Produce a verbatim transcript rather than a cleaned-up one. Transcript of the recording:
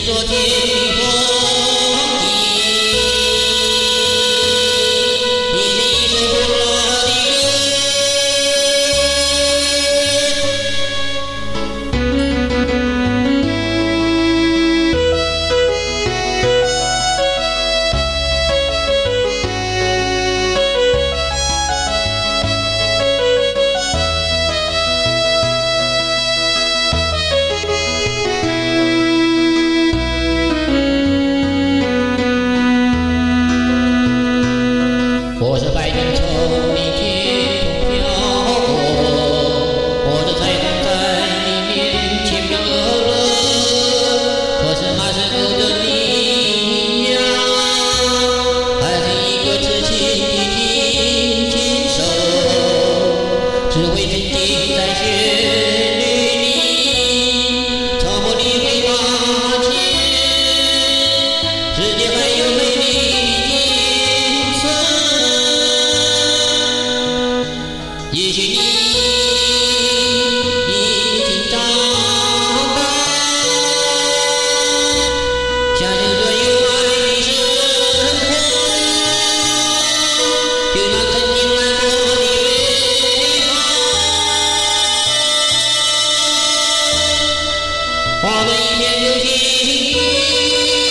昨天风景，你是一首古老的我是白云从你天空飘过，我的彩虹在你面前飘落。可是那时候的你呀，还是一个痴情的轻轻手，只会沉浸在旋律里，从不理会那些世界还有美丽的景色。也许你已经长大，享受着有爱的生活，就让曾经爱过的美好，化作一片流星雨。